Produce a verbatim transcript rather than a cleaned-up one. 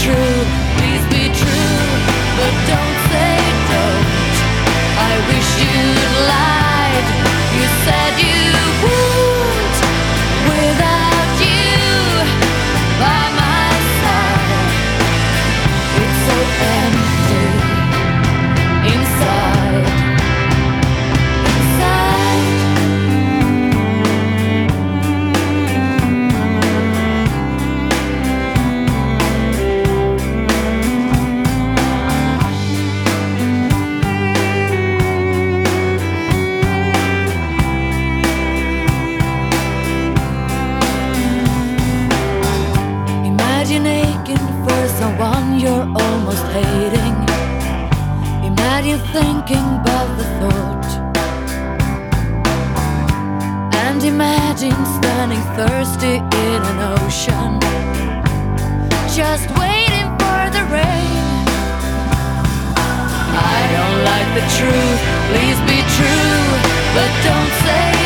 true, please be true, but don't say don't. I wish you'd lied. You said you would. Without you by my side, it's so empty inside. Inside. Imagine aching for someone you're almost hating. Imagine thinking about the thought, and imagine standing thirsty in an ocean, just waiting for the rain. I don't like the truth, please be true, but don't say